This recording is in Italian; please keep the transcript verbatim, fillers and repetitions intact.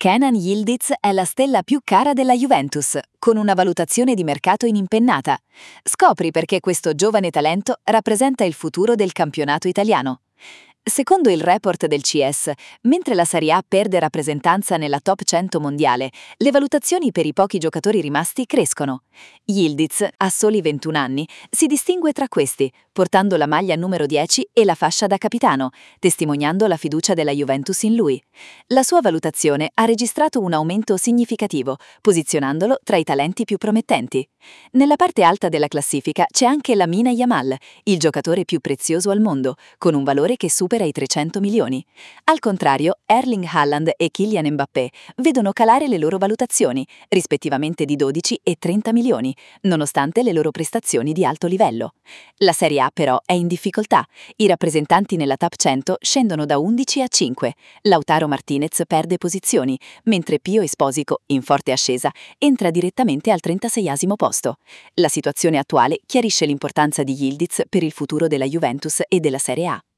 Kenan Yildiz è la stella più cara della Juventus, con una valutazione di mercato in impennata. Scopri perché questo giovane talento rappresenta il futuro del campionato italiano. Secondo il report del C S, mentre la Serie A perde rappresentanza nella top cento mondiale, le valutazioni per i pochi giocatori rimasti crescono. Yildiz, a soli ventuno anni, si distingue tra questi, portando la maglia numero dieci e la fascia da capitano, testimoniando la fiducia della Juventus in lui. La sua valutazione ha registrato un aumento significativo, posizionandolo tra i talenti più promettenti. Nella parte alta della classifica c'è anche Lamine Yamal, il giocatore più prezioso al mondo, con un valore che supera i trecento milioni. Al contrario, Erling Haaland e Kylian Mbappé vedono calare le loro valutazioni, rispettivamente di dodici e trenta milioni, nonostante le loro prestazioni di alto livello. La Serie A però è in difficoltà. I rappresentanti nella top cento scendono da undici a cinque. Lautaro Martinez perde posizioni, mentre Pio Esposito, in forte ascesa, entra direttamente al trentaseiesimo posto. La situazione attuale chiarisce l'importanza di Yildiz per il futuro della Juventus e della Serie A.